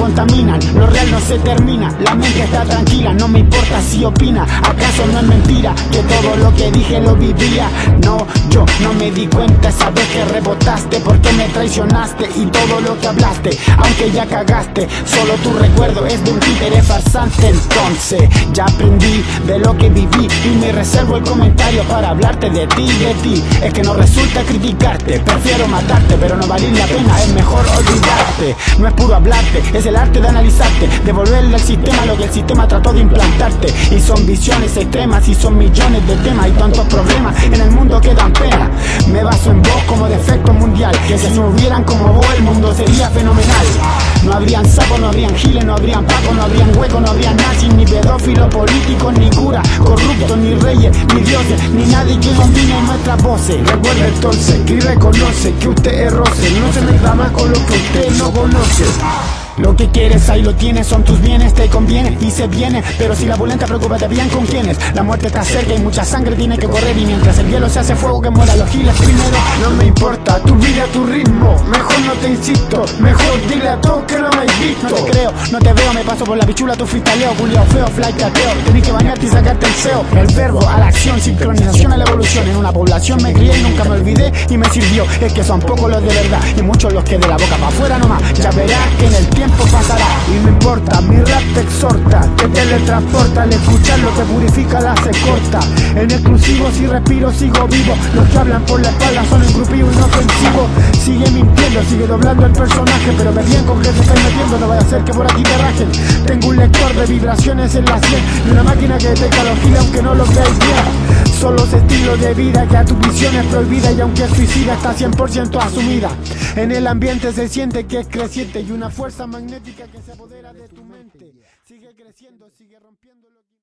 contaminan, lo real no se termina, la mente está tranquila, no me importa si opina. ¿Acaso no es mentira que todo lo que dije lo vivía? No, yo no me di cuenta esa vez que rebotaste, porque me traicionaste y todo lo que hablaste, aunque ya cagaste, solo tu recuerdo es de un títere farsante. Entonces ya aprendí de lo que viví y me reservo el comentario para hablarte de ti, es que no resulta criticarte, prefiero matarte, pero no vale la pena, es mejor olvidarte. No es puro hablarte, es el arte de analizarte, devolverle al sistema lo que el sistema trató de implantarte. Y son visiones extremas y son millones de temas y tantos problemas en el mundo que dan pena. Me baso en vos como defecto mundial, que si no hubieran como vos el mundo sería fenomenal. No habrían sapos, no habrían giles, no habrían pacos, no habrían huecos, no habrían nazis, ni pedófilos, políticos, ni curas, corruptos, ni reyes, ni dioses, ni nadie que domine nuestras voces. Recuerda entonces y reconoce que usted es roce, no se meta más con lo que usted no conoce. Lo que quieres ahí lo tienes, son tus bienes, te conviene y se viene, pero si la opulenta preocúpate bien con quiénes. La muerte está cerca y mucha sangre tiene que correr, y mientras el hielo se hace fuego que muera los giles primero. No me importa tu vida, tu ritmo, mejor no te insisto, mejor dile a todos que no me has visto. No te creo, no te veo, me paso por la pichula, tu freestaleo, culiao feo, flight ateo. Tenés que bañarte y sacarte el seo, el verbo a la acción, sincronización a la evolución. En una población me crié y nunca me olvidé y me sirvió. Es que son pocos los de verdad y muchos los que de la boca para afuera nomás. Ya verás que en el tiempo pasará y no importa, mi rap te exhorta, te teletransporta, al escucharlo te purifica, la hace corta. En exclusivo si respiro sigo vivo, los que hablan por la espalda son engrupivos y no ofensivos. Sigue mintiendo, sigue doblando el personaje, pero me bien con que se estáis metiendo, no vaya a ser que por aquí te rajen. Tengo un lector de vibraciones en la 100 y una máquina que detecta los giles aunque no los veáis bien. Solo ese estilo de vida que a tu visión es prohibida, y aunque es suicida está 100% asumida. En el ambiente se siente que es creciente y una fuerza magnética que se apodera de tu mente. Sigue creciendo, sigue rompiendo lo que...